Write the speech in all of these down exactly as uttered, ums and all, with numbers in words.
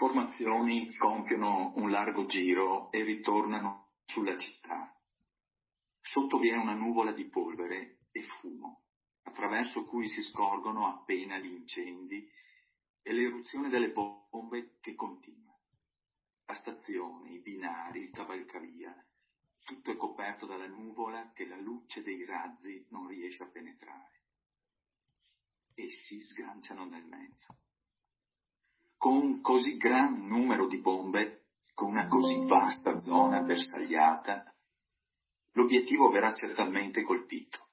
formazioni compiono un largo giro e ritornano sulla città. Sotto vi è una nuvola di polvere e fumo, attraverso cui si scorgono appena gli incendi e l'eruzione delle bombe che continua. La stazione, i binari, il cavalcavia, tutto è coperto dalla nuvola che la luce dei razzi non riesce a penetrare. Essi sganciano nel mezzo. Con un così gran numero di bombe, con una così vasta zona bersagliata, l'obiettivo verrà certamente colpito.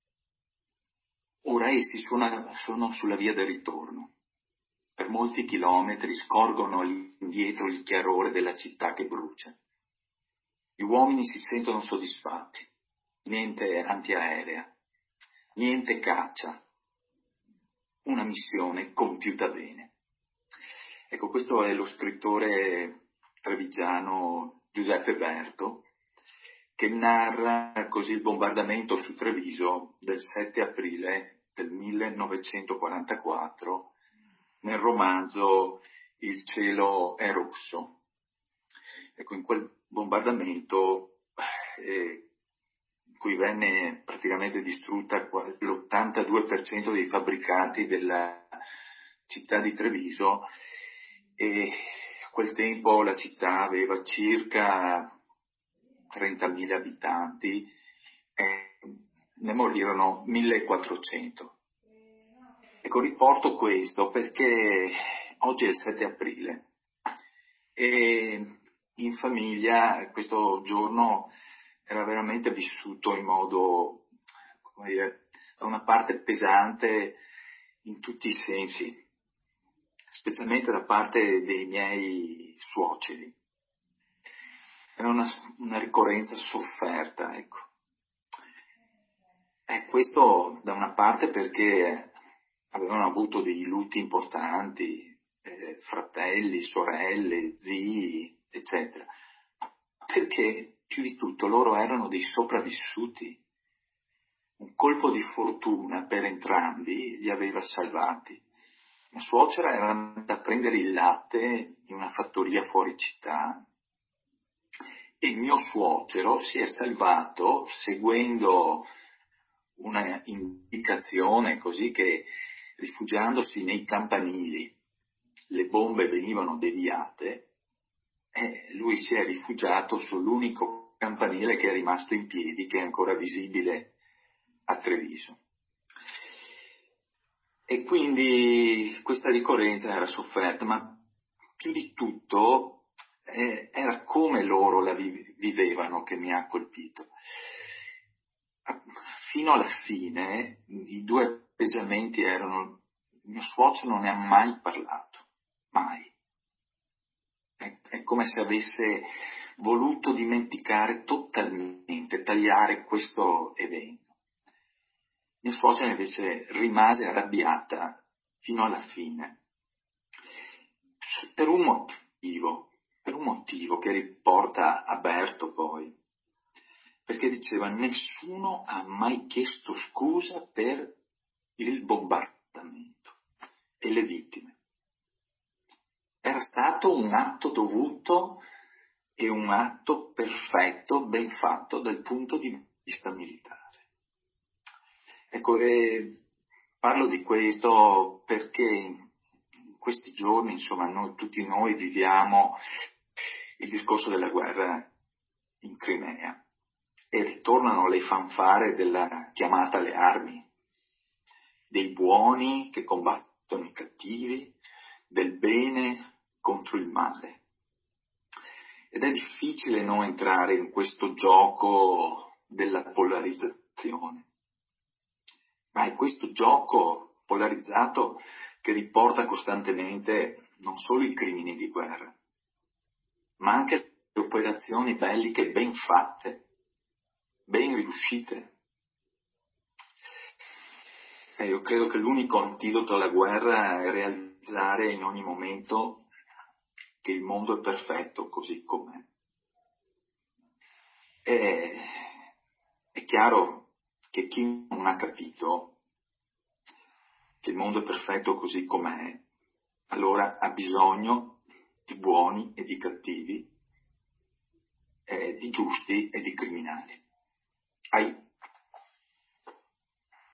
Ora essi sono, sono sulla via del ritorno. Per molti chilometri scorgono all'indietro il chiarore della città che brucia. Gli uomini si sentono soddisfatti. Niente antiaerea, niente caccia. Una missione compiuta bene. Ecco, questo è lo scrittore trevigiano Giuseppe Berto, che narra così il bombardamento su Treviso del sette aprile del millenovecentoquarantaquattro nel romanzo Il cielo è rosso. Ecco, in quel bombardamento eh, in cui venne praticamente distrutta l'ottantadue per cento dei fabbricati della città di Treviso, e a quel tempo la città aveva circa trentamila abitanti e ne morirono millequattrocento. Ecco, riporto questo perché oggi è il sette aprile e in famiglia questo giorno era veramente vissuto in modo, come dire, da una parte pesante in tutti i sensi, specialmente da parte dei miei suoceri. Era una, una ricorrenza sofferta, ecco. E questo da una parte perché avevano avuto dei lutti importanti, eh, fratelli, sorelle, zii, eccetera. Perché più di tutto loro erano dei sopravvissuti. Un colpo di fortuna per entrambi li aveva salvati. Mia suocera era andata a prendere il latte in una fattoria fuori città e il mio suocero si è salvato seguendo una indicazione così che, rifugiandosi nei campanili, le bombe venivano deviate e lui si è rifugiato sull'unico campanile che è rimasto in piedi, che è ancora visibile a Treviso. E quindi questa ricorrenza era sofferta, ma più di tutto eh, era come loro la vi- vivevano che mi ha colpito. Fino alla fine i due atteggiamenti erano: mio suocero non ne ha mai parlato, mai. È, è come se avesse voluto dimenticare totalmente, tagliare questo evento. Mia suocera invece rimase arrabbiata fino alla fine, per un motivo, per un motivo che riporta a Berto poi, perché diceva: nessuno ha mai chiesto scusa per il bombardamento e le vittime. Era stato un atto dovuto e un atto perfetto, ben fatto dal punto di vista militare. Ecco, eh, parlo di questo perché in questi giorni, insomma, noi, tutti noi viviamo il discorso della guerra in Crimea e ritornano le fanfare della chiamata alle armi, dei buoni che combattono i cattivi, del bene contro il male. Ed è difficile non entrare in questo gioco della polarizzazione. Ma è questo gioco polarizzato che riporta costantemente non solo i crimini di guerra, ma anche le operazioni belliche ben fatte, ben riuscite. E io credo che l'unico antidoto alla guerra è realizzare in ogni momento che il mondo è perfetto così com'è. E, è chiaro che chi non ha capito che il mondo è perfetto così com'è, allora ha bisogno di buoni e di cattivi, eh, di giusti e di criminali. Hai